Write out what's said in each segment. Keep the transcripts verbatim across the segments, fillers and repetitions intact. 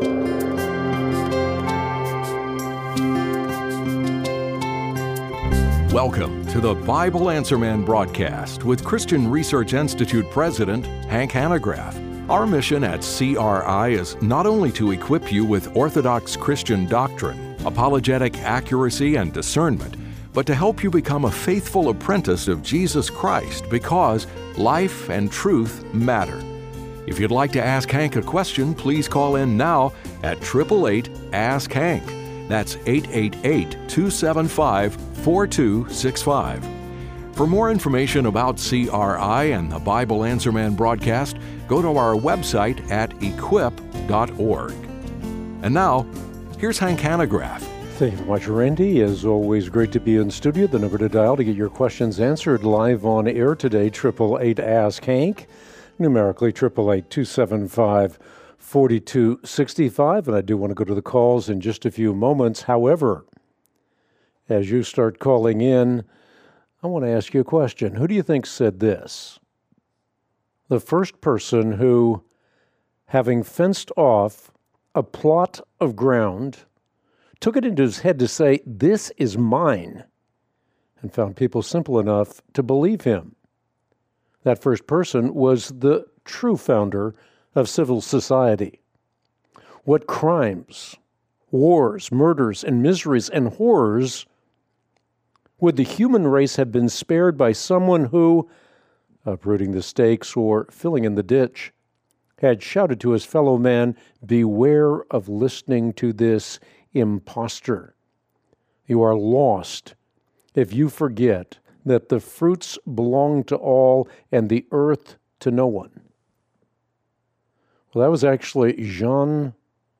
Welcome to the Bible Answer Man broadcast with Christian Research Institute President Hank Hanegraaff. Our mission at C R I is not only to equip you with orthodox Christian doctrine, apologetic accuracy, and discernment, but to help you become a faithful apprentice of Jesus Christ because life and truth matter. If you'd like to ask Hank a question, please call in now at eight eight eight, ask Hank. That's eight eight eight, two seven five, four two six five. For more information about C R I and the Bible Answer Man broadcast, go to our website at equip dot org. And now, here's Hank Hanegraaff. Thank you very much, Randy. As always, great to be in studio. The number to dial to get your questions answered live on air today, eight eight eight, ask Hank. Numerically, eight eight eight, two seven five, four two six five. And I do want to go to the calls in just a few moments. However, as you start calling in, I want to ask you a question. Who do you think said this? The first person who, having fenced off a plot of ground, took it into his head to say, "This is mine," and found people simple enough to believe him. That first person was the true founder of civil society. What crimes, wars, murders, and miseries and horrors would the human race have been spared by someone who, uprooting the stakes or filling in the ditch, had shouted to his fellow man, "Beware of listening to this impostor. You are lost if you forget that the fruits belong to all and the earth to no one." Well, that was actually Jean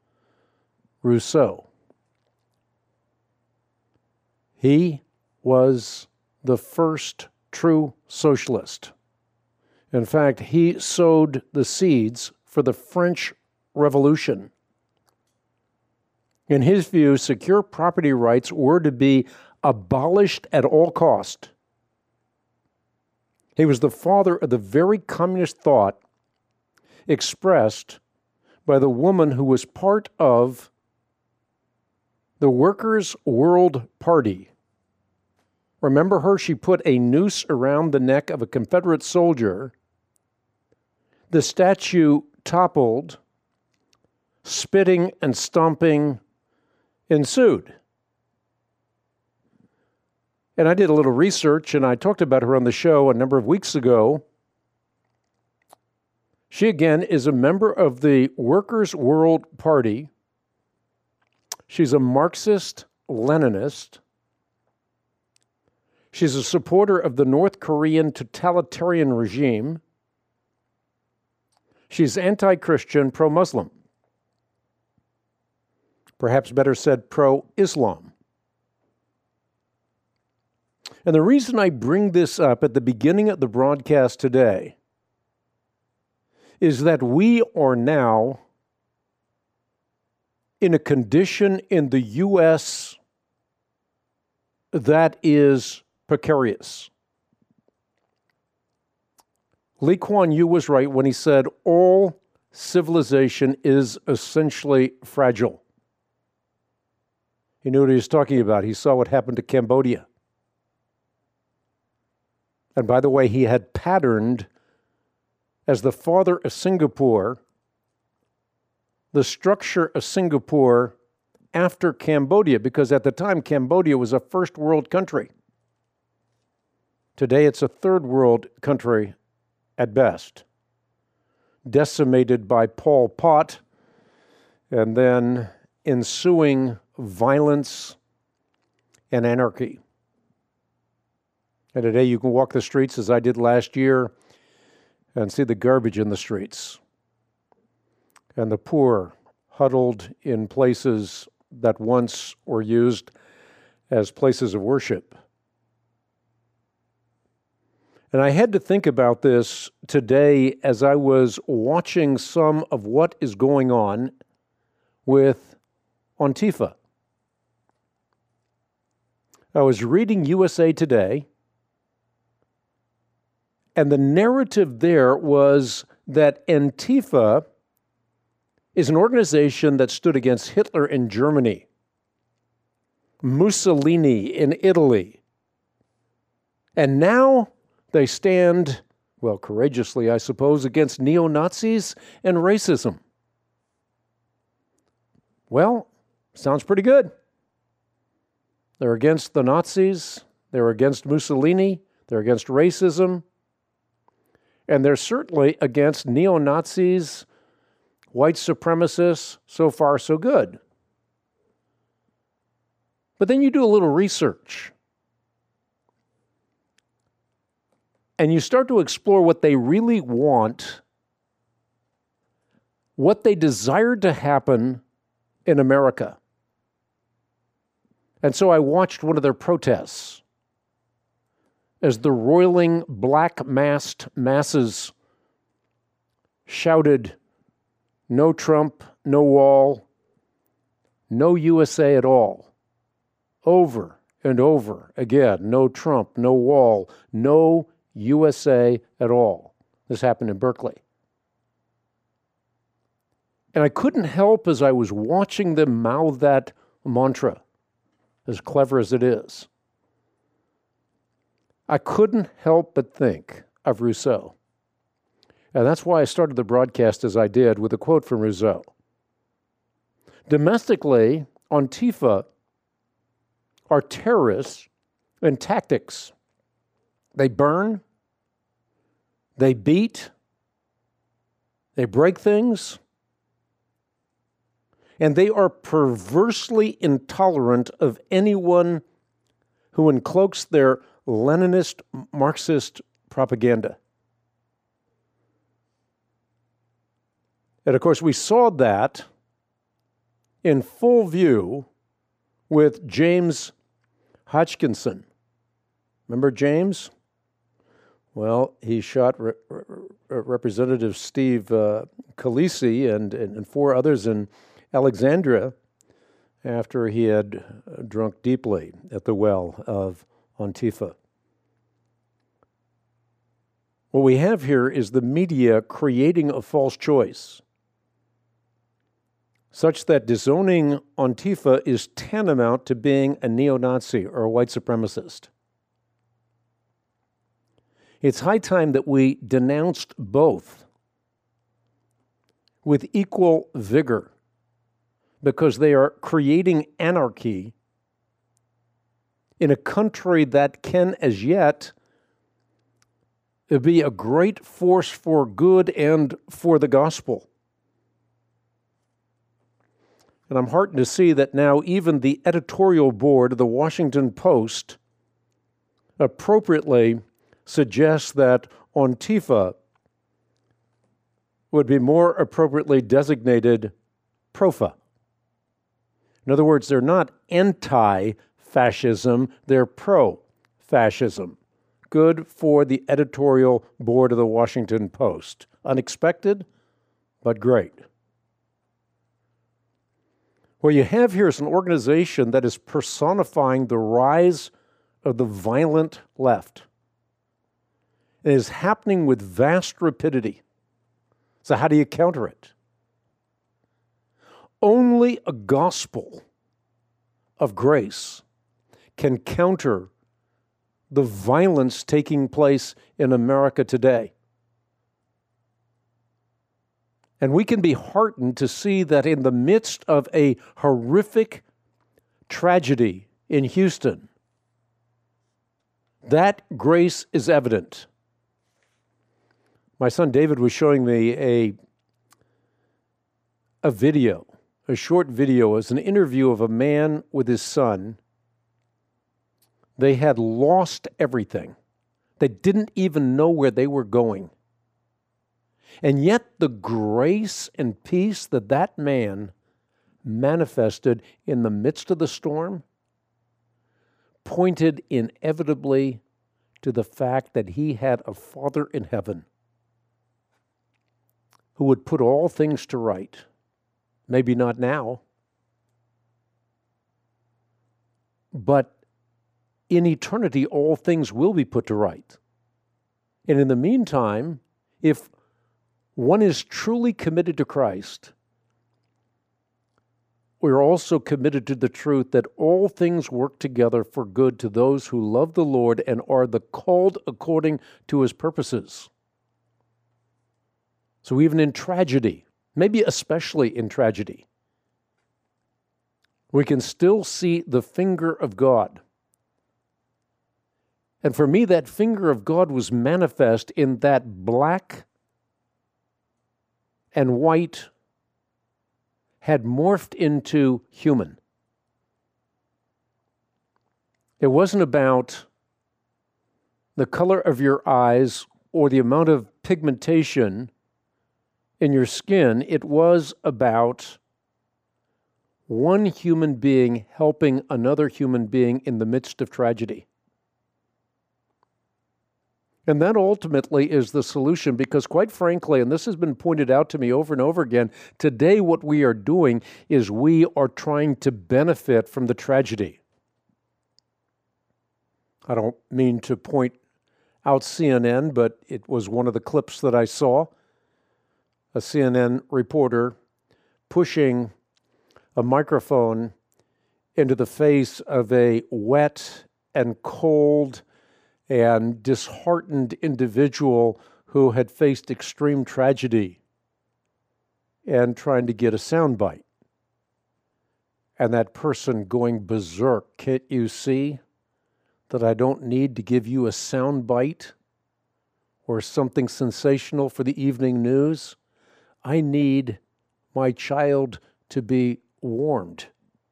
Rousseau. He was the first true socialist. In fact, he sowed the seeds for the French Revolution. In his view, secure property rights were to be abolished at all cost. He was the father of the very communist thought expressed by the woman who was part of the Workers' World Party. Remember her? She put a noose around the neck of a Confederate soldier. The statue toppled. Spitting and stomping ensued. And I did a little research, and I talked about her on the show a number of weeks ago. She, again, is a member of the Workers' World Party. She's a Marxist-Leninist. She's a supporter of the North Korean totalitarian regime. She's anti-Christian, pro-Muslim. Perhaps better said, pro-Islam. And the reason I bring this up at the beginning of the broadcast today is that we are now in a condition in the U S that is precarious. Lee Kuan Yew was right when he said all civilization is essentially fragile. He knew what he was talking about. He saw what happened to Cambodia. And by the way, he had patterned, as the father of Singapore, the structure of Singapore after Cambodia, because at the time, Cambodia was a first world country. Today, it's a third world country at best, decimated by Pol Pot and then ensuing violence and anarchy. And today you can walk the streets, as I did last year, and see the garbage in the streets, and the poor huddled in places that once were used as places of worship. And I had to think about this today as I was watching some of what is going on with Antifa. I was reading U S A Today, and the narrative there was that Antifa is an organization that stood against Hitler in Germany, Mussolini in Italy, and now they stand, well, courageously, I suppose, against neo-Nazis and racism. Well, sounds pretty good. They're against the Nazis, they're against Mussolini, they're against racism, and they're certainly against neo-Nazis, white supremacists. So far, so good. But then you do a little research, and you start to explore what they really want, what they desire to happen in America. And so I watched one of their protests as the roiling black-masked masses shouted, "No Trump, no wall, no U S A at all," over and over again. No Trump, no wall, no U S A at all. This happened in Berkeley. And I couldn't help, as I was watching them mouth that mantra, as clever as it is, I couldn't help but think of Rousseau. And that's why I started the broadcast as I did, with a quote from Rousseau. Domestically, Antifa are terrorists in tactics. They burn, they beat, they break things, and they are perversely intolerant of anyone who encloaks their Leninist Marxist propaganda. And of course, we saw that in full view with James Hodgkinson. Remember James? Well, he shot Re- Re- Representative Steve uh, Khaleesi and, and, and four others in Alexandria after he had drunk deeply at the well of Antifa. What we have here is the media creating a false choice, such that disowning Antifa is tantamount to being a neo-Nazi or a white supremacist. It's high time that we denounced both with equal vigor, because they are creating anarchy in a country that can, as yet, be a great force for good and for the gospel. And I'm heartened to see that now even the editorial board of the Washington Post appropriately suggests that Antifa would be more appropriately designated PROFA. In other words, they're not anti-fascism, they're pro-fascism. Good for the editorial board of the Washington Post. Unexpected, but great. What you have here is an organization that is personifying the rise of the violent left. It is happening with vast rapidity. So how do you counter it? Only a gospel of grace can counter the violence taking place in America today. And we can be heartened to see that in the midst of a horrific tragedy in Houston, that grace is evident. My son David was showing me a, a video, a short video. It was an interview of a man with his son. They had lost everything. They didn't even know where they were going. And yet the grace and peace that that man manifested in the midst of the storm pointed inevitably to the fact that he had a Father in heaven who would put all things to right. Maybe not now, but in eternity, all things will be put to right. And in the meantime, if one is truly committed to Christ, we're also committed to the truth that all things work together for good to those who love the Lord and are the called according to his purposes. So even in tragedy, maybe especially in tragedy, we can still see the finger of God. And for me, that finger of God was manifest in that black and white had morphed into human. It wasn't about the color of your eyes or the amount of pigmentation in your skin. It was about one human being helping another human being in the midst of tragedy. And that ultimately is the solution because, quite frankly, and this has been pointed out to me over and over again, today what we are doing is we are trying to benefit from the tragedy. I don't mean to point out C N N, but it was one of the clips that I saw. A C N N reporter pushing a microphone into the face of a wet and cold and disheartened individual who had faced extreme tragedy and trying to get a soundbite. And that person going berserk. Can't you see that I don't need to give you a soundbite or something sensational for the evening news? I need my child to be warmed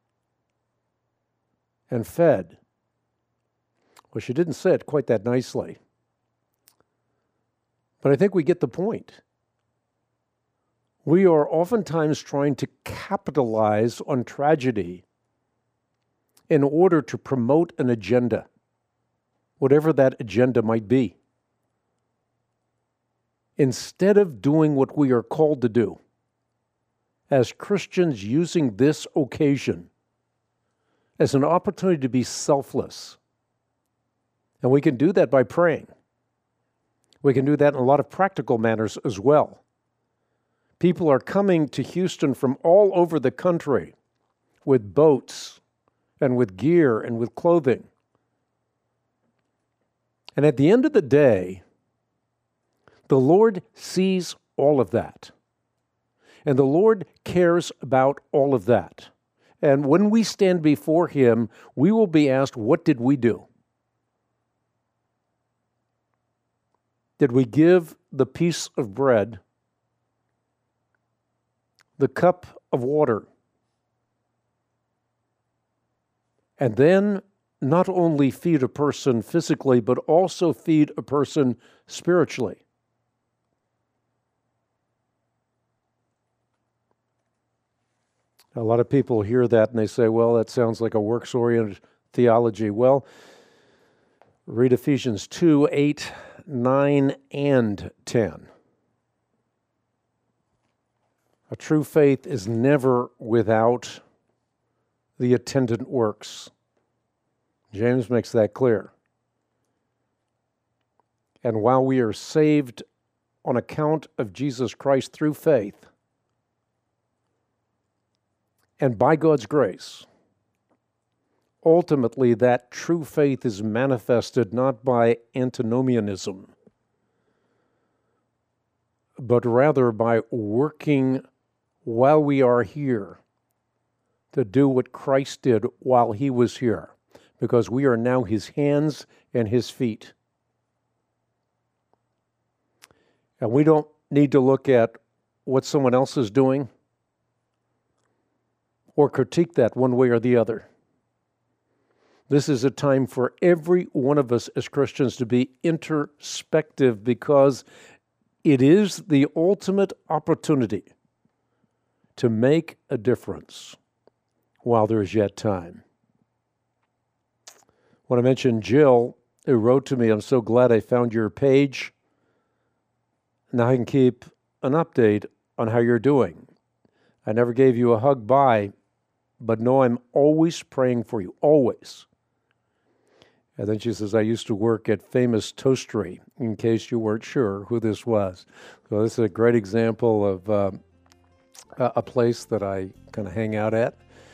and fed. Well, she didn't say it quite that nicely. But I think we get the point. We are oftentimes trying to capitalize on tragedy in order to promote an agenda, whatever that agenda might be, instead of doing what we are called to do as Christians, using this occasion as an opportunity to be selfless. And we can do that by praying. We can do that in a lot of practical manners as well. People are coming to Houston from all over the country with boats and with gear and with clothing. And at the end of the day, the Lord sees all of that. And the Lord cares about all of that. And when we stand before Him, we will be asked, what did we do? Did we give the piece of bread, the cup of water, and then not only feed a person physically, but also feed a person spiritually? A lot of people hear that and they say, well, that sounds like a works-oriented theology. Well, read Ephesians two, eight, nine, and ten. A true faith is never without the attendant works. James makes that clear. And while we are saved on account of Jesus Christ through faith, and by God's grace, ultimately that true faith is manifested not by antinomianism, but rather by working while we are here to do what Christ did while He was here, because we are now His hands and His feet. And we don't need to look at what someone else is doing or critique that one way or the other. This is a time for every one of us as Christians to be introspective, because it is the ultimate opportunity to make a difference while there is yet time. When I mentioned Jill, who wrote to me, I'm so glad I found your page. Now I can keep an update on how you're doing. I never gave you a hug bye, but know I'm always praying for you, always. And then she says, I used to work at Famous Toastery, in case you weren't sure who this was. So this is a great example of uh, a place that I kind of hang out at.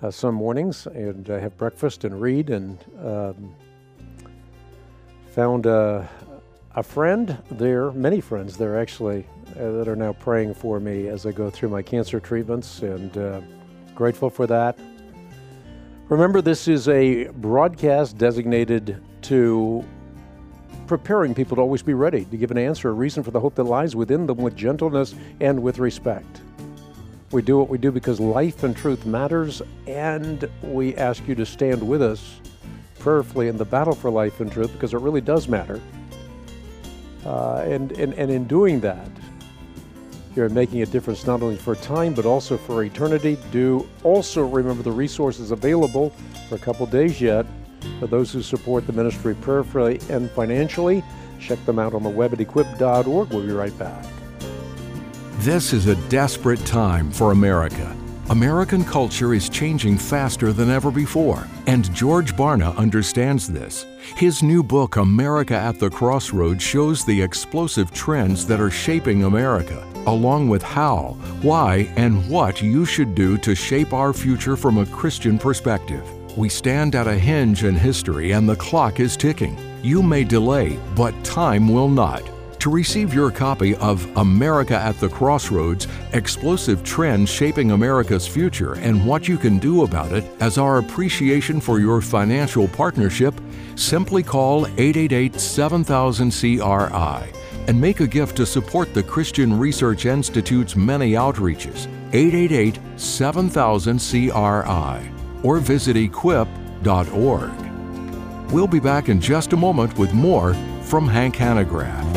uh, some mornings and uh, have breakfast and read, and um, found uh, a friend there, many friends there actually, uh, that are now praying for me as I go through my cancer treatments, and uh, grateful for that. Remember, this is a broadcast designated to preparing people to always be ready to give an answer, a reason for the hope that lies within them, with gentleness and with respect. We do what we do because life and truth matters, and we ask you to stand with us prayerfully in the battle for life and truth, because it really does matter. Uh, and, and, and in doing that, you're making a difference not only for time, but also for eternity. Do also remember the resources available for a couple days yet for those who support the ministry prayerfully and financially. Check them out on the web at equip dot org. We'll be right back. This is a desperate time for America. American culture is changing faster than ever before, and George Barna understands this. His new book, America at the Crossroads, shows the explosive trends that are shaping America, along with how, why, and what you should do to shape our future from a Christian perspective. We stand at a hinge in history, and the clock is ticking. You may delay, but time will not. To receive your copy of America at the Crossroads, Explosive Trends Shaping America's Future and What You Can Do About It, as our appreciation for your financial partnership, simply call eight eight eight, seven thousand, C R I and make a gift to support the Christian Research Institute's many outreaches. eight eight eight, seven thousand, C R I or visit equip dot org. We'll be back in just a moment with more from Hank Hanegraaff.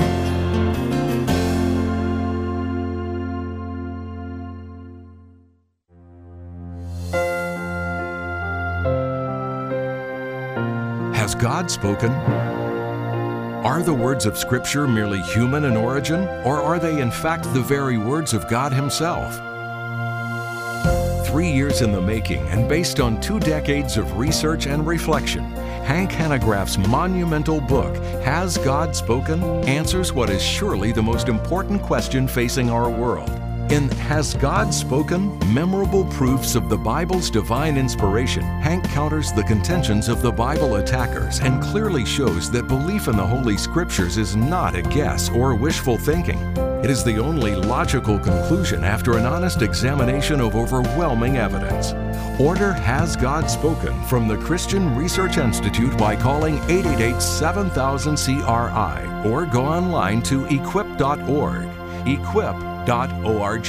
Has God spoken? Are the words of Scripture merely human in origin, or are they in fact the very words of God Himself? Three years in the making and based on two decades of research and reflection, Hank Hanegraaff's monumental book, Has God Spoken?, answers what is surely the most important question facing our world. In Has God Spoken? Memorable Proofs of the Bible's Divine Inspiration, Hank counters the contentions of the Bible attackers and clearly shows that belief in the Holy Scriptures is not a guess or wishful thinking. It is the only logical conclusion after an honest examination of overwhelming evidence. Order Has God Spoken from the Christian Research Institute by calling eight eight eight, seven thousand, C R I or go online to equip dot org. equip dot org.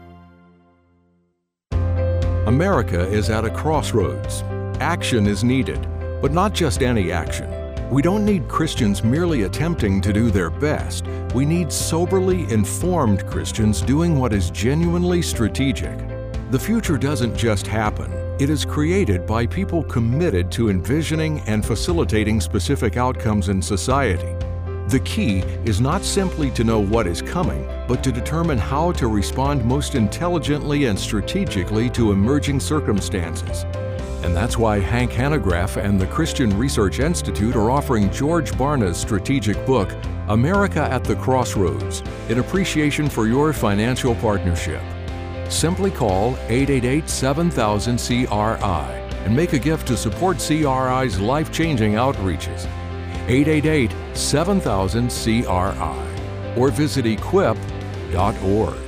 America is at a crossroads. Action is needed, but not just any action. We don't need Christians merely attempting to do their best. We need soberly informed Christians doing what is genuinely strategic. The future doesn't just happen. It is created by people committed to envisioning and facilitating specific outcomes in society. The key is not simply to know what is coming, but to determine how to respond most intelligently and strategically to emerging circumstances. And that's why Hank Hanegraaff and the Christian Research Institute are offering George Barna's strategic book, America at the Crossroads, in appreciation for your financial partnership. Simply call eight eight eight, seven thousand, C R I and make a gift to support C R I's life-changing outreaches. eight eight eight, seven thousand, C R I or visit equip dot org.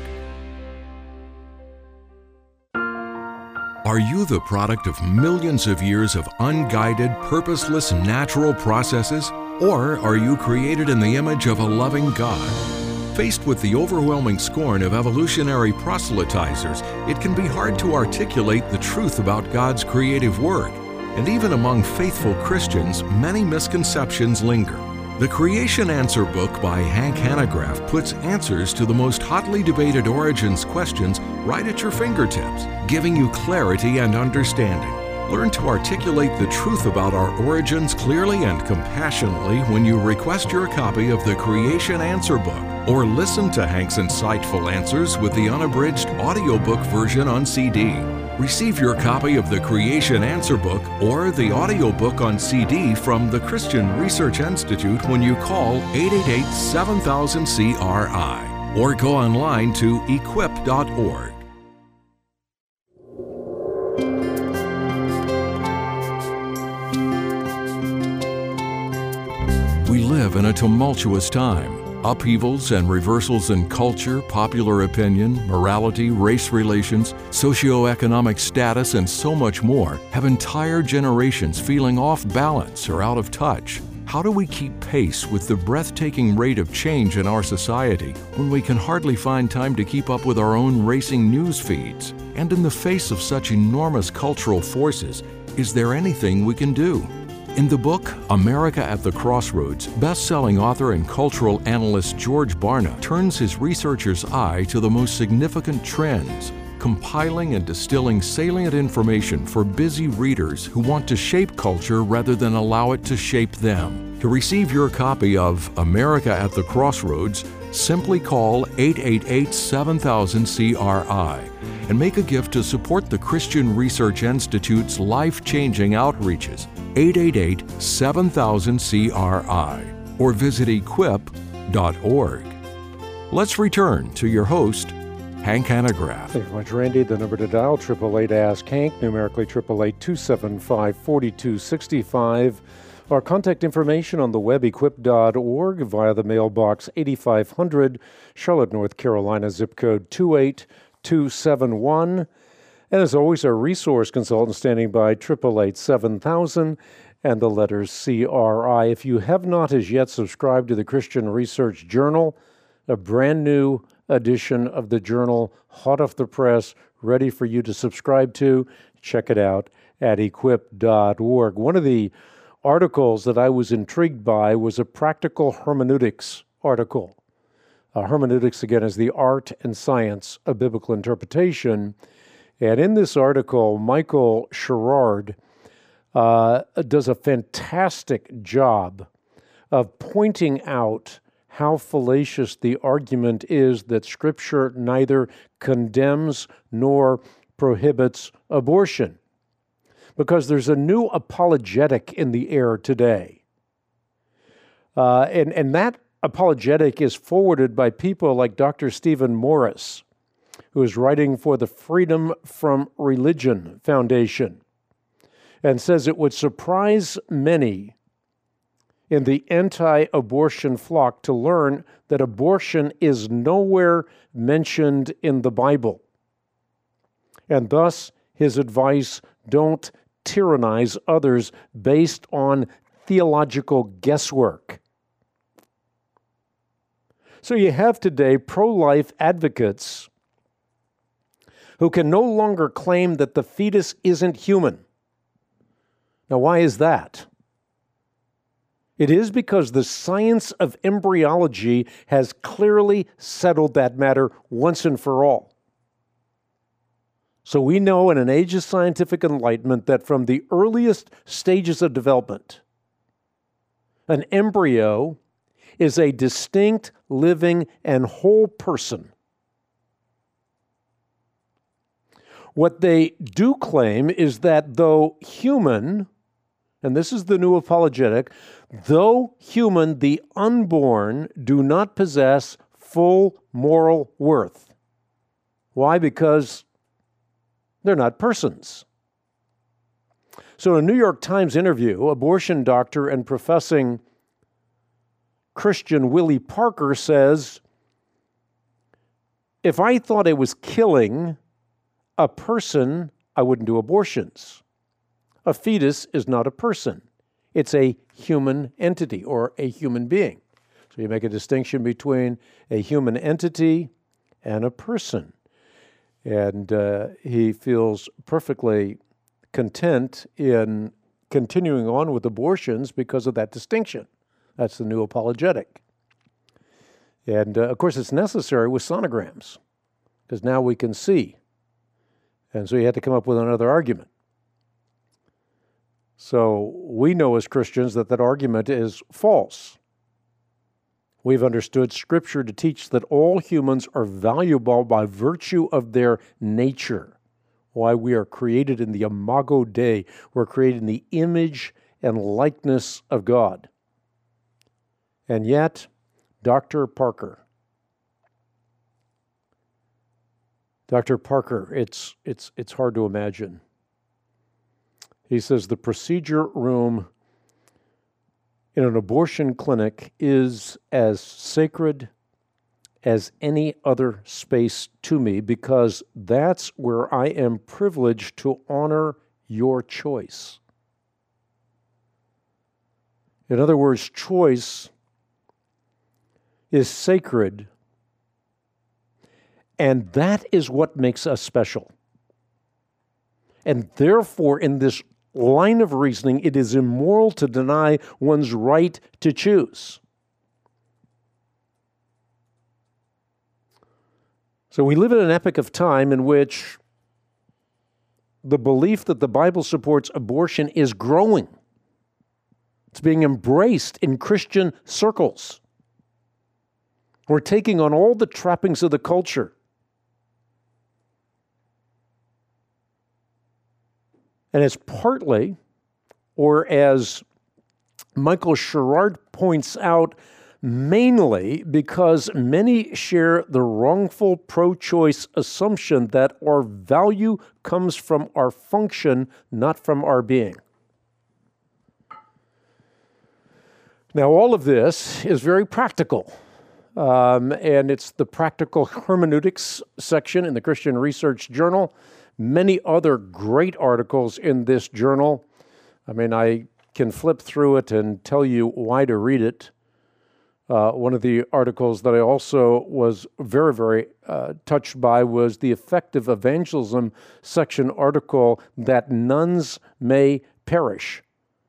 Are you the product of millions of years of unguided, purposeless, natural processes? Or are you created in the image of a loving God? Faced with the overwhelming scorn of evolutionary proselytizers, it can be hard to articulate the truth about God's creative work. And even among faithful Christians, many misconceptions linger. The Creation Answer book by Hank Hanegraaff puts answers to the most hotly debated origins questions right at your fingertips, giving you clarity and understanding. Learn to articulate the truth about our origins clearly and compassionately when you request your copy of the Creation Answer book, or listen to Hank's insightful answers with the unabridged audiobook version on C D. Receive your copy of the Creation Answer book or the audiobook on C D from the Christian Research Institute when you call eight eight eight, seven thousand, C R I or go online to equip dot org. in a tumultuous time. Upheavals and reversals in culture, popular opinion, morality, race relations, socioeconomic status, and so much more have entire generations feeling off balance or out of touch. How do we keep pace with the breathtaking rate of change in our society when we can hardly find time to keep up with our own racing news feeds? And in the face of such enormous cultural forces, is there anything we can do? In the book, America at the Crossroads, best-selling author and cultural analyst George Barna turns his researcher's eye to the most significant trends, compiling and distilling salient information for busy readers who want to shape culture rather than allow it to shape them. To receive your copy of America at the Crossroads, simply call eight eight eight, seven thousand, C R I and make a gift to support the Christian Research Institute's life-changing outreaches, eight eight eight, seven thousand, C R I, or visit equip dot org. Let's return to your host, Hank Hanegraaff. Thank you very much, Randy. The number to dial, eight eight eight, ask Hank, numerically eight eight eight, two seven five, four two six five. Our contact information on the web, equip dot org, via the mailbox eighty-five hundred, Charlotte, North Carolina, zip code two eight two seven one. And as always, our resource consultant standing by, eight eight eight, seven thousand, and the letters C R I. If you have not as yet subscribed to the Christian Research Journal, a brand new edition of the journal, hot off the press, ready for you to subscribe to, check it out at equip dot org. One of the articles that I was intrigued by was a practical hermeneutics article. Uh, hermeneutics, again, is the art and science of biblical interpretation. And in this article, Michael Sherrard uh, does a fantastic job of pointing out how fallacious the argument is that Scripture neither condemns nor prohibits abortion. Because there's a new apologetic in the air today. Uh, and, and that apologetic is forwarded by people like Doctor Stephen Morris, who is writing for the Freedom from Religion Foundation, and says it would surprise many in the anti-abortion flock to learn that abortion is nowhere mentioned in the Bible. And thus, his advice, don't tyrannize others based on theological guesswork. So you have today pro-life advocates who can no longer claim that the fetus isn't human. Now, why is that? It is because the science of embryology has clearly settled that matter once and for all. So we know in an age of scientific enlightenment that from the earliest stages of development, an embryo is a distinct, living, and whole person. What they do claim is that though human, and this is the new apologetic, though human, the unborn do not possess full moral worth. Why? Because they're not persons. So in a New York Times interview, abortion doctor and professing Christian Willie Parker says, if I thought I was killing a person, I wouldn't do abortions. A fetus is not a person. It's a human entity or a human being. So you make a distinction between a human entity and a person. And uh, he feels perfectly content in continuing on with abortions because of that distinction. That's the new apologetic. And uh, of course, it's necessary with sonograms because now we can see. And so you had to come up with another argument. So we know as Christians that that argument is false. We've understood Scripture to teach that all humans are valuable by virtue of their nature. Why we are created in the imago Dei. We're created in the image and likeness of God. And yet, Doctor Parker, Doctor Parker, it's, it's, it's hard to imagine. He says the procedure room in an abortion clinic is as sacred as any other space to me, because that's where I am privileged to honor your choice. In other words, choice is sacred, and that is what makes us special. And therefore, in this line of reasoning, it is immoral to deny one's right to choose. So we live in an epoch of time in which the belief that the Bible supports abortion is growing. It's being embraced in Christian circles. We're taking on all the trappings of the culture. And it's partly, or as Michael Sherrard points out, mainly because many share the wrongful pro-choice assumption that our value comes from our function, not from our being. Now, all of this is very practical, um, and it's the practical hermeneutics section in the Christian Research Journal. Many other great articles in this journal. I mean, I can flip through it and tell you why to read it. Uh, one of the articles that I also was very, very uh, touched by was the Effective Evangelism section article, That Nuns May Perish.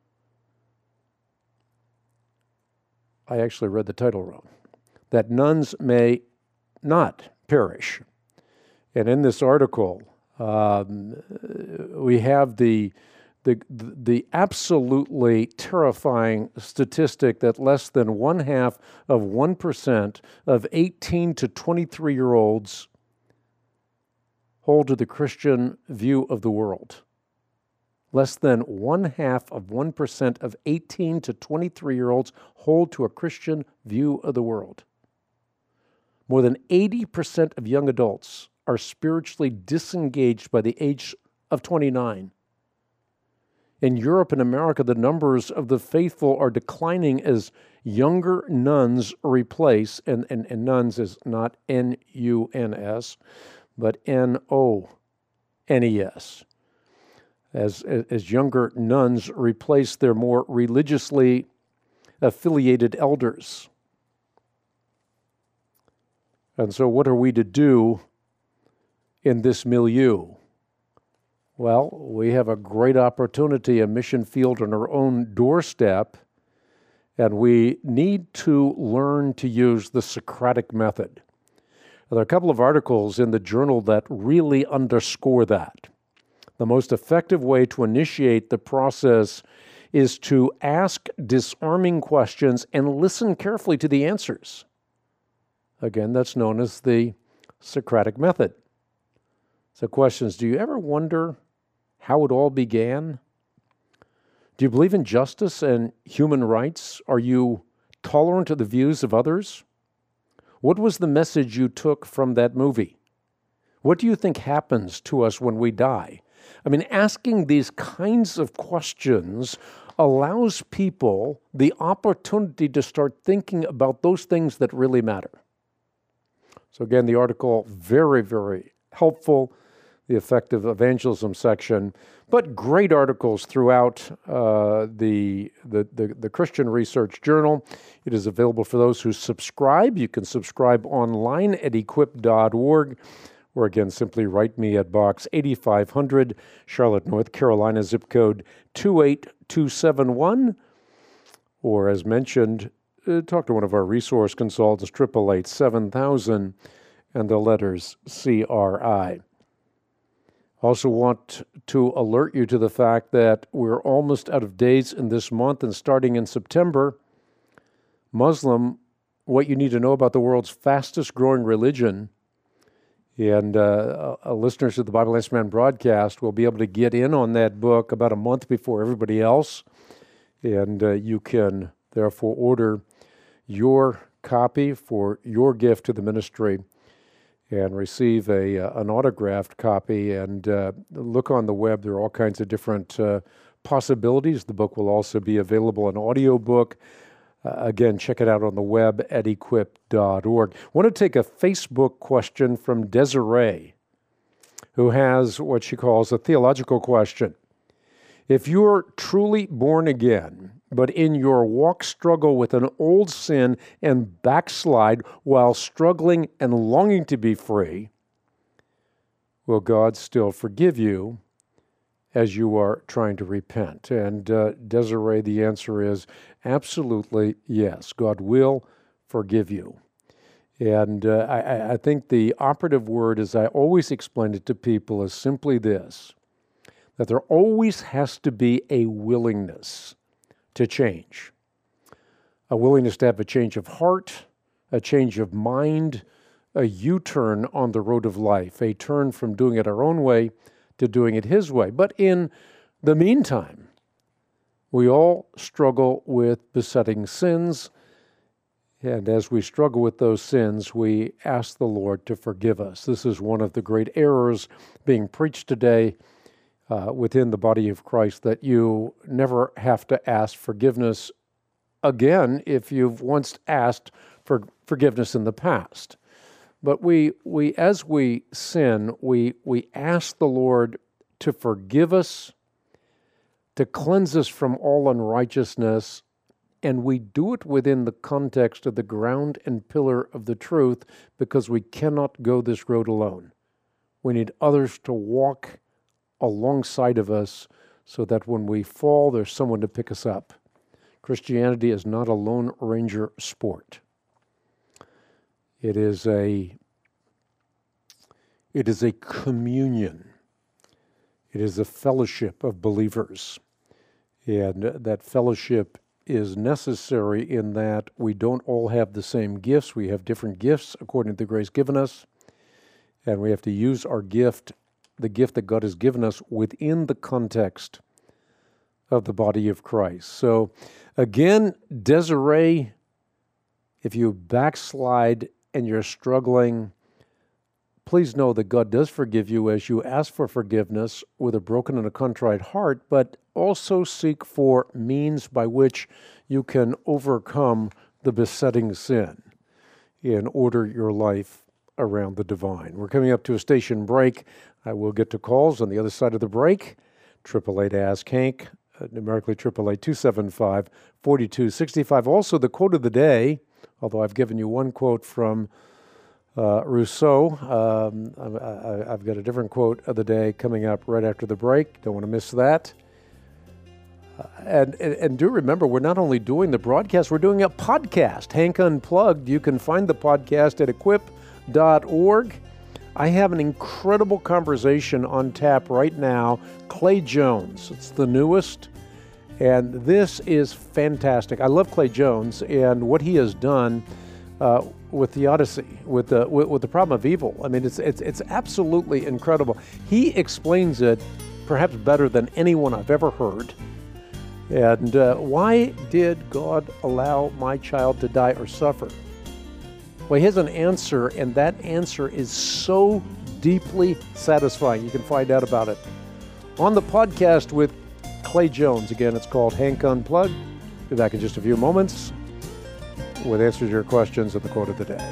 I actually read the title wrong. That Nuns May Not Perish. And in this article, um, we have the The, the absolutely terrifying statistic that less than one half of one percent of eighteen to twenty-three-year-olds hold to the Christian view of the world. Less than one half of one percent of eighteen to twenty-three-year-olds hold to a Christian view of the world. More than eighty percent of young adults are spiritually disengaged by the age of twenty-nine. In Europe and America, the numbers of the faithful are declining as younger nuns replace, and, and, and nuns is not N U N S, but N O N E S. As, as younger nuns replace their more religiously affiliated elders. And so what are we to do in this milieu? Well, we have a great opportunity, a mission field on our own doorstep, and we need to learn to use the Socratic method. There are a couple of articles in the journal that really underscore that. The most effective way to initiate the process is to ask disarming questions and listen carefully to the answers. Again, that's known as the Socratic method. So questions, do you ever wonder how it all began? Do you believe in justice and human rights? Are you tolerant of the views of others? What was the message you took from that movie? What do you think happens to us when we die? I mean, asking these kinds of questions allows people the opportunity to start thinking about those things that really matter. So again, the article, very, very helpful. The Effective Evangelism section, but great articles throughout uh, the, the, the, the Christian Research Journal. It is available for those who subscribe. You can subscribe online at equip dot org, or again, simply write me at Box eighty-five hundred, Charlotte, North Carolina, zip code two eight two seven one, or as mentioned, uh, talk to one of our resource consultants, eight eight eight, seven thousand, and the letters C R I. Also want to alert you to the fact that we're almost out of days in this month, and starting in September, Muslim, what you need to know about the world's fastest growing religion. And uh, uh, listeners of the Bible Answer Man broadcast will be able to get in on that book about a month before everybody else. And uh, you can therefore order your copy for your gift to the ministry and receive a uh, an autographed copy, and uh, look on the web. There are all kinds of different uh, possibilities. The book will also be available in audiobook. Uh, again, check it out on the web at equip dot org. I want to take a Facebook question from Desiree, who has what she calls a theological question. If you're truly born again, but in your walk struggle with an old sin and backslide while struggling and longing to be free, will God still forgive you as you are trying to repent? And uh, Desiree, the answer is absolutely yes. God will forgive you. And uh, I, I think the operative word, as I always explain it to people, is simply this, that there always has to be a willingness to change. A willingness to have a change of heart, a change of mind, a U-turn on the road of life, a turn from doing it our own way to doing it His way. But in the meantime, we all struggle with besetting sins, and as we struggle with those sins, we ask the Lord to forgive us. This is one of the great errors being preached today uh, within the body of Christ, that you never have to ask forgiveness again if you've once asked for forgiveness in the past. But we, we as we sin, we, we ask the Lord to forgive us, to cleanse us from all unrighteousness, and we do it within the context of the ground and pillar of the truth, because we cannot go this road alone. We need others to walk alongside of us so that when we fall, there's someone to pick us up. Christianity is not a Lone Ranger sport. It is a, it is a communion. It is a fellowship of believers. And that fellowship is necessary in that we don't all have the same gifts. We have different gifts according to the grace given us. And we have to use our gift, the gift that God has given us, within the context of the body of Christ. So again, Desiree, if you backslide and you're struggling, please know that God does forgive you as you ask for forgiveness with a broken and a contrite heart, but also seek for means by which you can overcome the besetting sin and order your life around the divine. We're coming up to a station break. I will get to calls on the other side of the break. triple eight Ask Hank, uh, numerically triple eight two seven five four two six five. Also, the quote of the day, although I've given you one quote from uh, Rousseau, um, I, I, I've got a different quote of the day coming up right after the break. Don't want to miss that. Uh, and, and, and do remember, we're not only doing the broadcast, we're doing a podcast, Hank Unplugged. You can find the podcast at equip dot org. I have an incredible conversation on tap right now. Clay Jones, it's the newest, and this is fantastic. I love Clay Jones and what he has done uh, with the Odyssey, with the with, with the problem of evil. I mean, it's it's it's absolutely incredible. He explains it perhaps better than anyone I've ever heard. And uh, why did God allow my child to die or suffer? Well, he has an answer, and that answer is so deeply satisfying. You can find out about it on the podcast with Clay Jones. Again, it's called Hank Unplugged. Be back in just a few moments with answers to your questions and the quote of the day.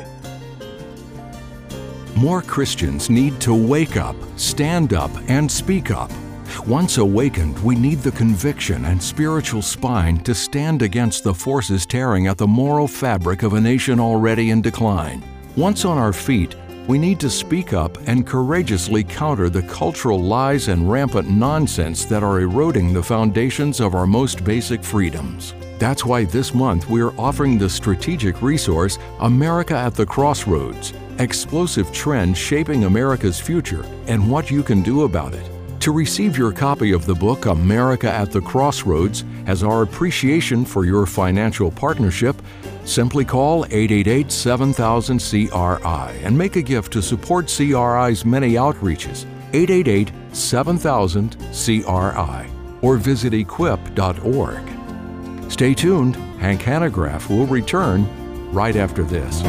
More Christians need to wake up, stand up, and speak up. Once awakened, we need the conviction and spiritual spine to stand against the forces tearing at the moral fabric of a nation already in decline. Once on our feet, we need to speak up and courageously counter the cultural lies and rampant nonsense that are eroding the foundations of our most basic freedoms. That's why this month we're offering the strategic resource, America at the Crossroads, explosive trends shaping America's future and what you can do about it. To receive your copy of the book America at the Crossroads as our appreciation for your financial partnership, simply call eight eight eight, seven thousand, C R I and make a gift to support C R I's many outreaches, eight eight eight, seven thousand, C R I, or visit equip dot org. Stay tuned. Hank Hanegraaff will return right after this.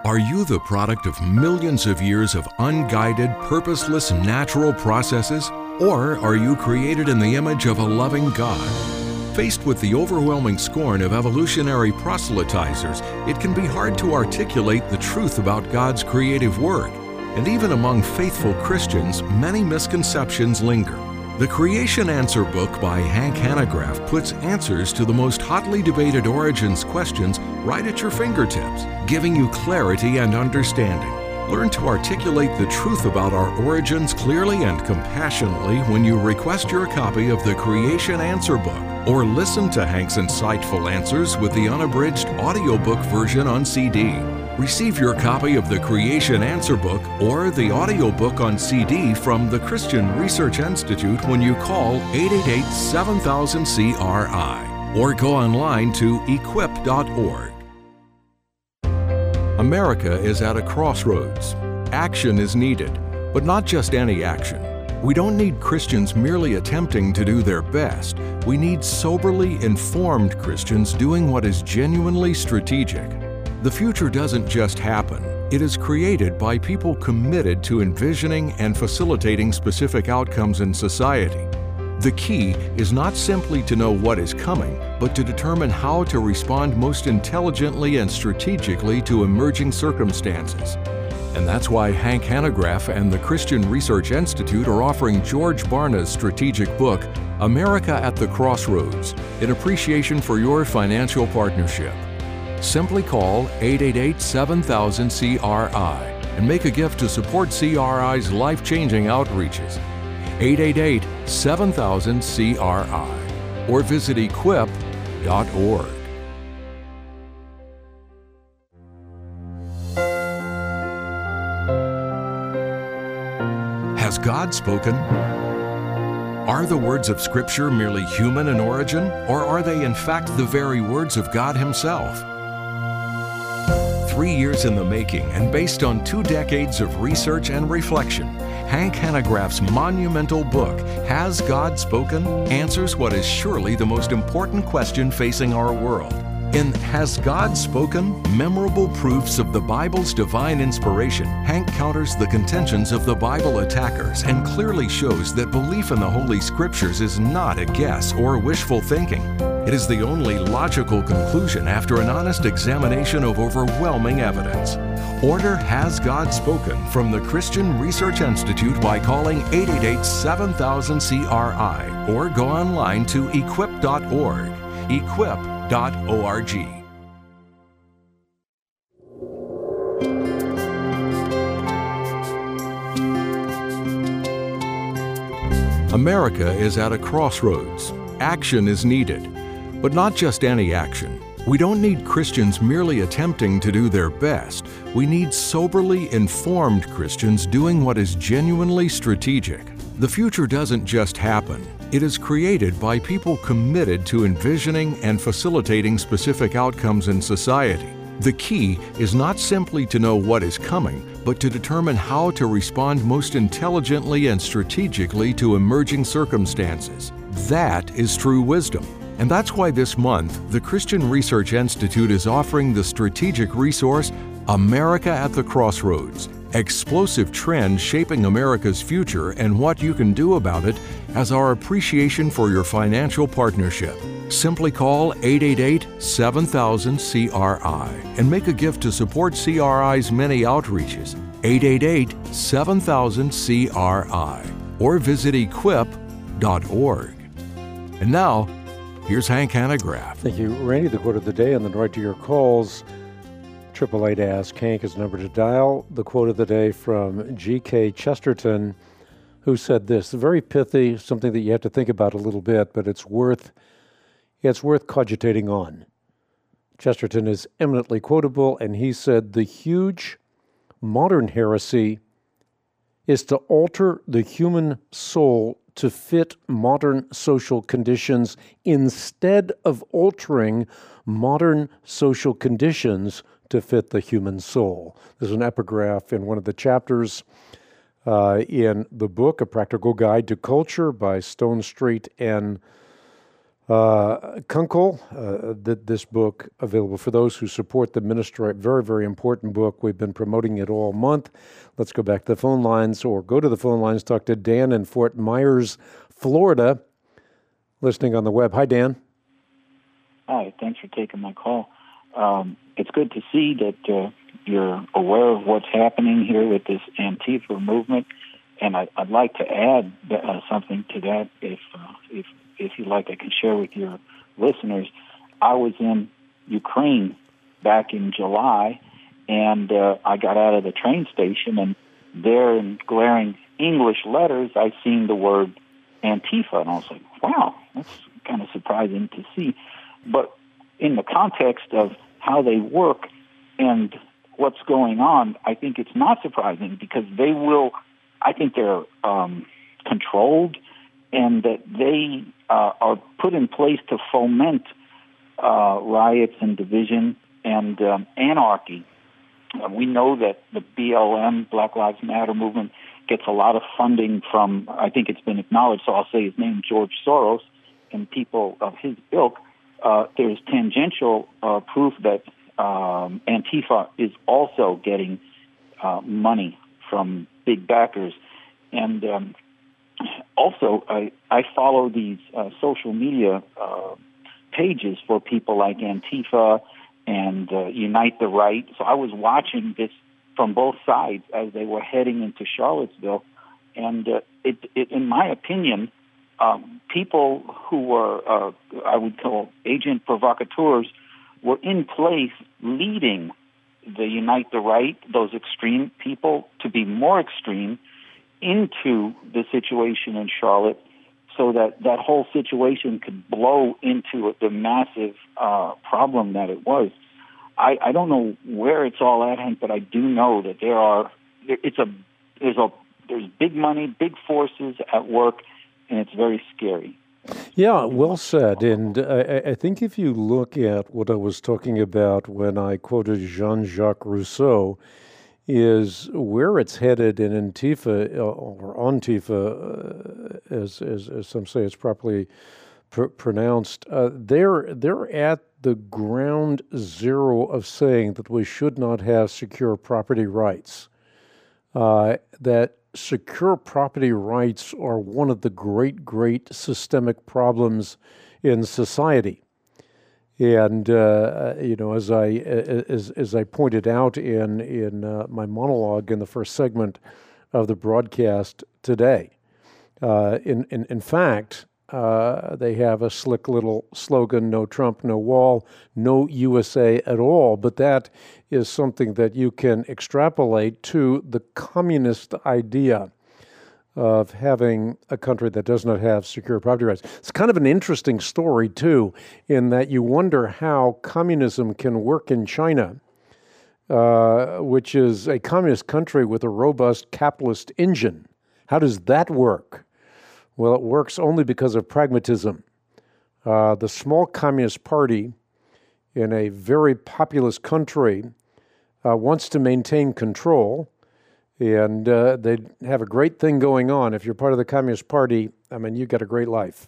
Are you the product of millions of years of unguided, purposeless natural processes? Or are you created in the image of a loving God? Faced with the overwhelming scorn of evolutionary proselytizers, it can be hard to articulate the truth about God's creative work. And even among faithful Christians, many misconceptions linger. The Creation Answer book by Hank Hanegraaff puts answers to the most hotly debated origins questions right at your fingertips, giving you clarity and understanding. Learn to articulate the truth about our origins clearly and compassionately when you request your copy of the Creation Answer book, or listen to Hank's insightful answers with the unabridged audiobook version on C D. Receive your copy of the Creation Answer book or the audiobook on C D from the Christian Research Institute when you call eight eight eight, seven thousand, C R I or go online to equip dot org. America is at a crossroads. Action is needed, but not just any action. We don't need Christians merely attempting to do their best. We need soberly informed Christians doing what is genuinely strategic. The future doesn't just happen. It is created by people committed to envisioning and facilitating specific outcomes in society. The key is not simply to know what is coming, but to determine how to respond most intelligently and strategically to emerging circumstances. And that's why Hank Hanegraaff and the Christian Research Institute are offering George Barna's strategic book, America at the Crossroads, in appreciation for your financial partnership. Simply call eight eight eight, seven thousand, C R I and make a gift to support C R I's life-changing outreaches. eight eight eight, seven thousand, C R I or visit equip dot org. Has God spoken? Are the words of Scripture merely human in origin, or are they in fact the very words of God Himself? Three years in the making and based on two decades of research and reflection, Hank Hanegraaff's monumental book, Has God Spoken?, answers what is surely the most important question facing our world. In Has God Spoken? Memorable Proofs of the Bible's Divine Inspiration, Hank counters the contentions of the Bible attackers and clearly shows that belief in the Holy Scriptures is not a guess or wishful thinking. It is the only logical conclusion after an honest examination of overwhelming evidence. Order Has God Spoken from the Christian Research Institute by calling eight eight eight, seven thousand, C R I or go online to equip dot org. equip dot org. America is at a crossroads. Action is needed, but not just any action. We don't need Christians merely attempting to do their best. We need soberly informed Christians doing what is genuinely strategic. The future doesn't just happen. It is created by people committed to envisioning and facilitating specific outcomes in society. The key is not simply to know what is coming, but to determine how to respond most intelligently and strategically to emerging circumstances. That is true wisdom. And that's why this month, the Christian Research Institute is offering the strategic resource, America at the Crossroads, Explosive Trends Shaping America's Future and What You Can Do About It, as our appreciation for your financial partnership. Simply call eight eight eight, seven thousand, C R I and make a gift to support C R I's many outreaches. eight eight eight, seven thousand, C R I or visit equip dot org. And now, here's Hank Hanegraaff. Thank you, Randy. The quote of the day, and then right to your calls. triple eight Ask Hank is the number to dial. The quote of the day from G K Chesterton, who said this, very pithy, something that you have to think about a little bit, but it's worth it's worth cogitating on. Chesterton is eminently quotable, and he said, the huge modern heresy is to alter the human soul to fit modern social conditions instead of altering modern social conditions to fit the human soul. There's an epigraph in one of the chapters uh, in the book, A Practical Guide to Culture by Stone Street and Uh, Kunkel, uh, th- this book available for those who support the ministry. Very, very important book. We've been promoting it all month. Let's go back to the phone lines or go to the phone lines. Talk to Dan in Fort Myers, Florida, listening on the web. Hi, Dan. Hi, thanks for taking my call. Um, it's good to see that uh, you're aware of what's happening here with this Antifa movement, and I, I'd like to add uh, something to that if uh, if if you'd like, I can share with your listeners. I was in Ukraine back in July, and uh, I got out of the train station, and there in glaring English letters, I seen the word Antifa, and I was like, wow, that's kind of surprising to see. But in the context of how they work and what's going on, I think it's not surprising because they will, I think they're um, controlled, and that they uh, are put in place to foment uh, riots and division and um, anarchy. Uh, we know that the B L M, Black Lives Matter movement, gets a lot of funding from, I think it's been acknowledged, so I'll say his name, George Soros, and people of his ilk. Uh, there's tangential uh, proof that um, Antifa is also getting uh, money from big backers. And um, also, I, I follow these uh, social media uh, pages for people like Antifa and uh, Unite the Right. So I was watching this from both sides as they were heading into Charlottesville. And uh, it, it, in my opinion, um, people who were, uh, I would call agent provocateurs, were in place leading the Unite the Right, those extreme people, to be more extreme into the situation in Charlotte so that that whole situation could blow into the massive uh, problem that it was. I, I don't know where it's all at, Hank, but I do know that there are, it's a, there's a, there's big money, big forces at work, and it's very scary. Yeah, well said. And I, I think if you look at what I was talking about when I quoted Jean-Jacques Rousseau, is where it's headed in Antifa, or Antifa, uh, as, as as some say it's properly pr- pronounced, uh, they're, they're at the ground zero of saying that we should not have secure property rights, uh, that secure property rights are one of the great, great systemic problems in society. And uh, you know, as I as as I pointed out in in uh, my monologue in the first segment of the broadcast today, uh, in in in fact, uh, they have a slick little slogan: "No Trump, no wall, no U S A at all." But that is something that you can extrapolate to the communist idea of having a country that does not have secure property rights. It's kind of an interesting story, too, in that you wonder how communism can work in China, uh, which is a communist country with a robust capitalist engine. How does that work? Well, it works only because of pragmatism. Uh, the small communist party in a very populous country uh, wants to maintain control. And uh, they have a great thing going on. If you're part of the Communist Party, I mean, you've got a great life.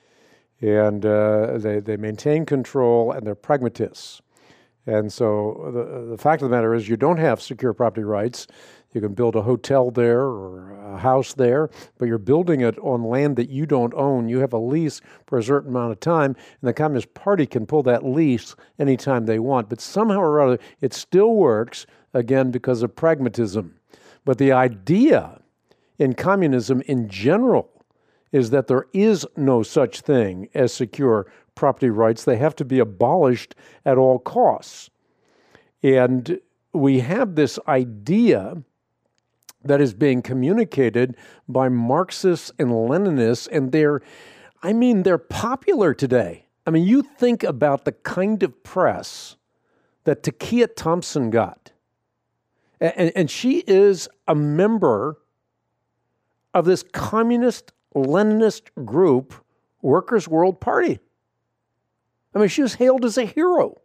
And uh, they, they maintain control, and they're pragmatists. And so the, the fact of the matter is you don't have secure property rights. You can build a hotel there or a house there, but you're building it on land that you don't own. You have a lease for a certain amount of time, and the Communist Party can pull that lease anytime they want. But somehow or other, it still works, again, because of pragmatism. But the idea in communism in general is that there is no such thing as secure property rights. They have to be abolished at all costs. And we have this idea that is being communicated by Marxists and Leninists, and they're, I mean, they're popular today. I mean, you think about the kind of press that Takia Thompson got. And, and she is a member of this communist Leninist group, Workers' World Party. I mean, she was hailed as a hero.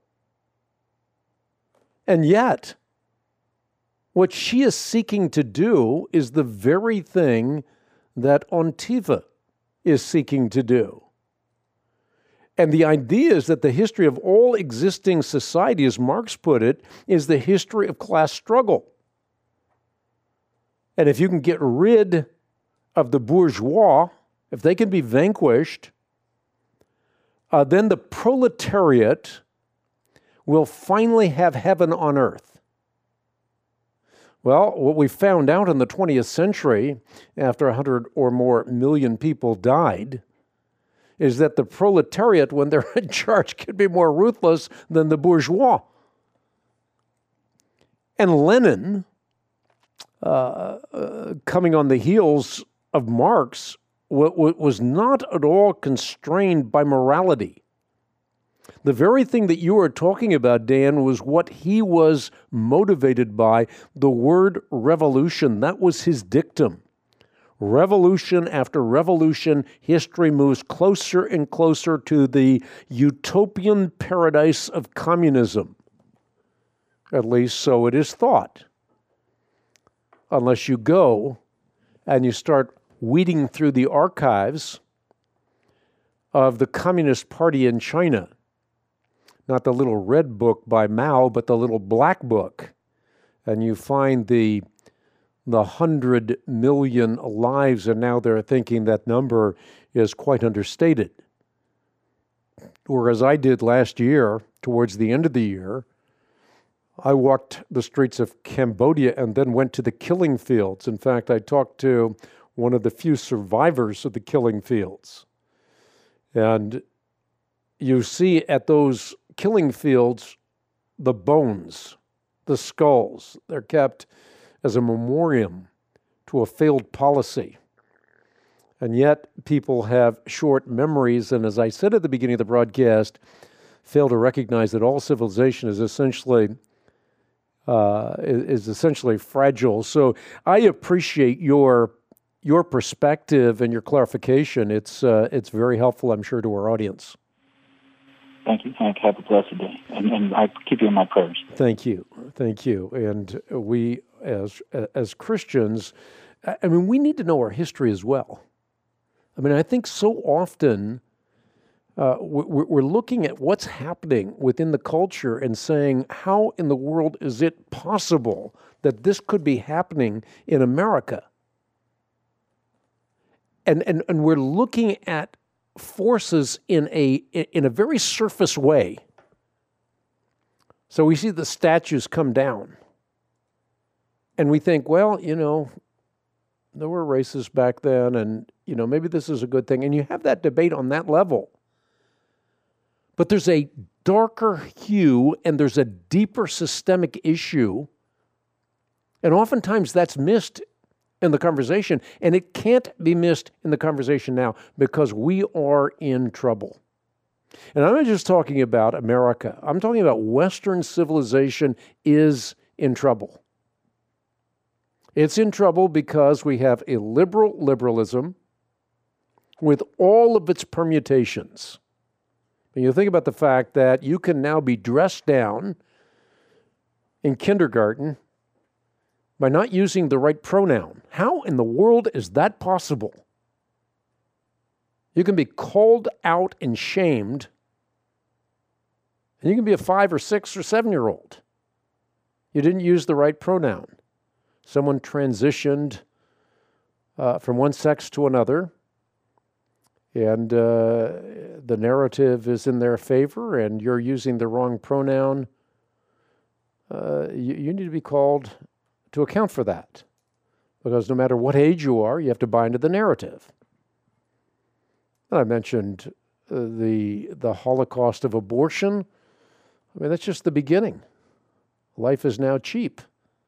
And yet, what she is seeking to do is the very thing that Antifa is seeking to do. And the idea is that the history of all existing society, as Marx put it, is the history of class struggle. And if you can get rid of the bourgeois, if they can be vanquished, uh, then the proletariat will finally have heaven on earth. Well, what we found out in the twentieth century, after one hundred or more million people died, is that the proletariat, when they're in charge, can be more ruthless than the bourgeois. And Lenin, uh, uh, coming on the heels of Marx, w- w- was not at all constrained by morality. The very thing that you are talking about, Dan, was what he was motivated by, the word revolution. That was his dictum. Revolution after revolution, history moves closer and closer to the utopian paradise of communism. At least so it is thought. Unless you go and you start weeding through the archives of the Communist Party in China. Not the little red book by Mao, but the little black book. And you find the the hundred million lives, and now they're thinking that number is quite understated. Whereas I did last year, towards the end of the year, I walked the streets of Cambodia and then went to the killing fields. In fact, I talked to one of the few survivors of the killing fields. And you see at those killing fields the bones, the skulls. They're kept as a memoriam to a failed policy. And yet people have short memories, and as I said at the beginning of the broadcast, fail to recognize that all civilization is essentially uh, is essentially fragile. So I appreciate your your perspective and your clarification. It's uh, it's very helpful, I'm sure, to our audience. Thank you, Hank. Have a blessed day. And, and I keep you in my prayers. Thank you. Thank you. And we, as as Christians, I mean, we need to know our history as well. I mean, I think so often uh, we're, we're looking at what's happening within the culture and saying, how in the world is it possible that this could be happening in America? And and and we're looking at forces in a in a very surface way. So we see the statues come down, and we think, well, you know, there were racists back then, and you know, maybe this is a good thing. And you have that debate on that level. But there's a darker hue, and there's a deeper systemic issue, and oftentimes that's missed in the conversation, and it can't be missed in the conversation now because we are in trouble. And I'm not just talking about America. I'm talking about Western civilization is in trouble. It's in trouble because we have a liberal liberalism with all of its permutations. And you think about the fact that you can now be dressed down in kindergarten by not using the right pronoun. How in the world is that possible? You can be called out and shamed, and you can be a five or six or seven-year-old. You didn't use the right pronoun. Someone transitioned uh, from one sex to another, and uh, the narrative is in their favor, and you're using the wrong pronoun. Uh, you, you need to be called to account for that. Because no matter what age you are, you have to buy into the narrative. And I mentioned uh, the the Holocaust of abortion. I mean, that's just the beginning. Life is now cheap.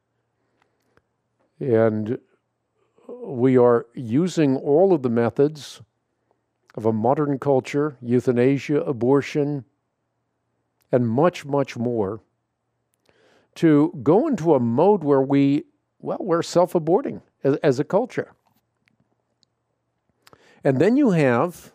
And we are using all of the methods of a modern culture, euthanasia, abortion, and much, much more, to go into a mode where we, well, we're self-aborting as, as a culture. And then you have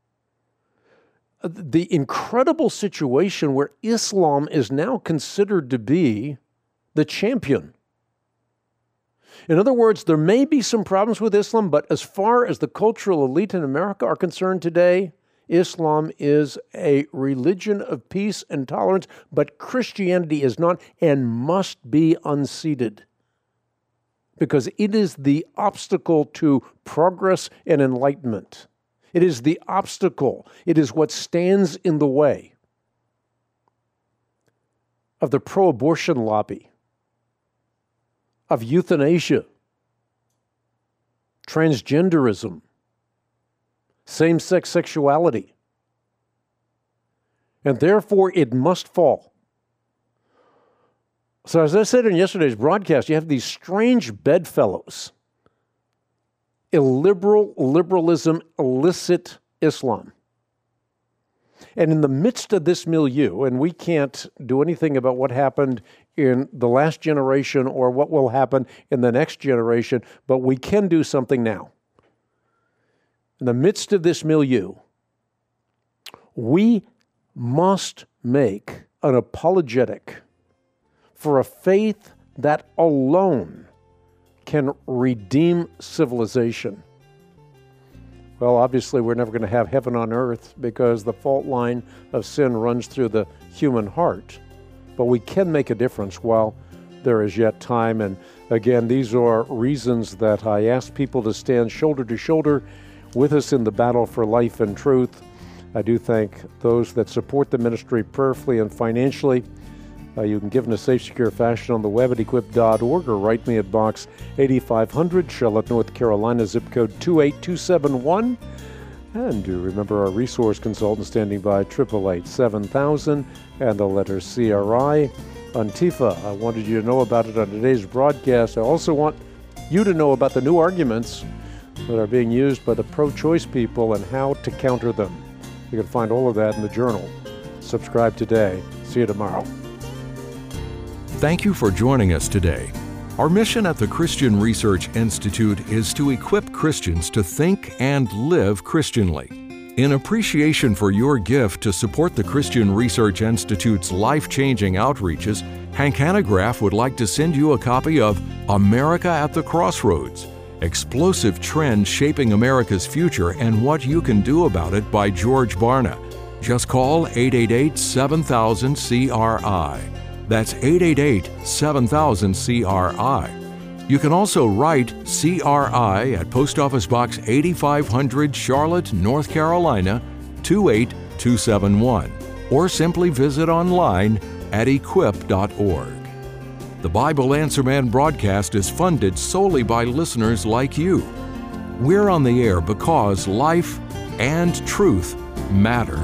the incredible situation where Islam is now considered to be the champion. In other words, there may be some problems with Islam, but as far as the cultural elite in America are concerned today, Islam is a religion of peace and tolerance, but Christianity is not and must be unseated, because it is the obstacle to progress and enlightenment. It is the obstacle. It is what stands in the way of the pro-abortion lobby, of euthanasia, transgenderism, same-sex sexuality. And therefore, it must fall. So as I said in yesterday's broadcast, you have these strange bedfellows. Illiberal liberalism, illicit Islam. And in the midst of this milieu, and we can't do anything about what happened in the last generation or what will happen in the next generation, but we can do something now. In the midst of this milieu, we must make an apologetic for a faith that alone can redeem civilization. Well, obviously, we're never going to have heaven on earth because the fault line of sin runs through the human heart. But we can make a difference while there is yet time. And again, these are reasons that I ask people to stand shoulder to shoulder with us in the battle for life and truth. I do thank those that support the ministry prayerfully and financially. Uh, you can give in a safe, secure fashion on the web at equip dot org or write me at Box eighty-five hundred, Charlotte, North Carolina, zip code two eight two seven one. And do remember our resource consultant standing by, eight eight eight, seven thousand, and the letter C R I. Antifa, I wanted you to know about it on today's broadcast. I also want you to know about the new arguments that are being used by the pro-choice people and how to counter them. You can find all of that in the Journal. Subscribe today. See you tomorrow. Thank you for joining us today. Our mission at the Christian Research Institute is to equip Christians to think and live Christianly. In appreciation for your gift to support the Christian Research Institute's life-changing outreaches, Hank Hanegraaff would like to send you a copy of America at the Crossroads, Explosive Trends Shaping America's Future and What You Can Do About It by George Barna. Just call eight eight eight, seven thousand, C R I. That's eight eight eight, seven thousand, C R I. You can also write C R I at Post Office Box eighty-five hundred, Charlotte, North Carolina, two eight two seven one, or simply visit online at equip dot org. The Bible Answer Man broadcast is funded solely by listeners like you. We're on the air because life and truth matter.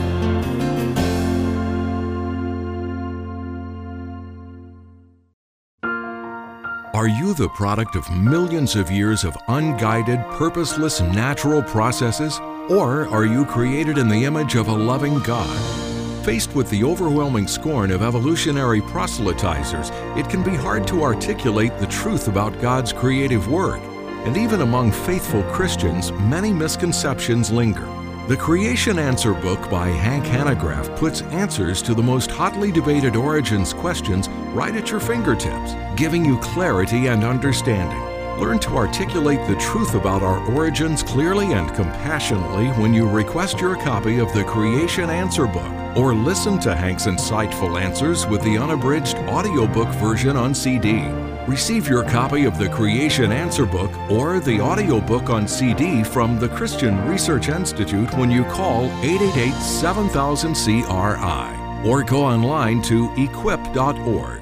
Are you the product of millions of years of unguided, purposeless, natural processes? Or are you created in the image of a loving God? Faced with the overwhelming scorn of evolutionary proselytizers, it can be hard to articulate the truth about God's creative work. And even among faithful Christians, many misconceptions linger. The Creation Answer book by Hank Hanegraaff puts answers to the most hotly debated origins questions right at your fingertips, giving you clarity and understanding. Learn to articulate the truth about our origins clearly and compassionately when you request your copy of the Creation Answer book, or listen to Hank's insightful answers with the unabridged audiobook version on C D. Receive your copy of the Creation Answer book or the audiobook on C D from the Christian Research Institute when you call eight eight eight, seven thousand, C R I or go online to equip dot org.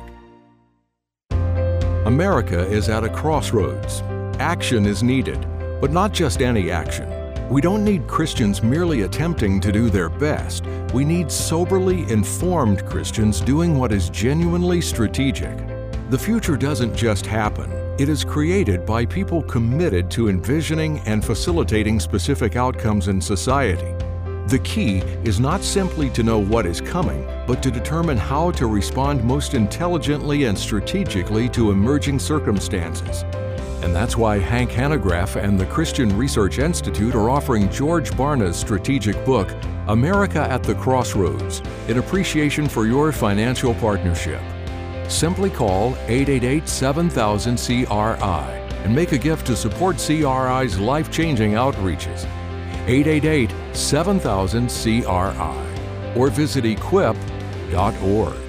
America is at a crossroads. Action is needed, but not just any action. We don't need Christians merely attempting to do their best. We need soberly informed Christians doing what is genuinely strategic. The future doesn't just happen. It is created by people committed to envisioning and facilitating specific outcomes in society. The key is not simply to know what is coming, but to determine how to respond most intelligently and strategically to emerging circumstances. And that's why Hank Hanegraaff and the Christian Research Institute are offering George Barna's strategic book, America at the Crossroads, in appreciation for your financial partnership. Simply call eight eight eight, seven thousand, C R I and make a gift to support C R I's life-changing outreaches. eight eight eight, seven thousand, C R I or visit equip dot org.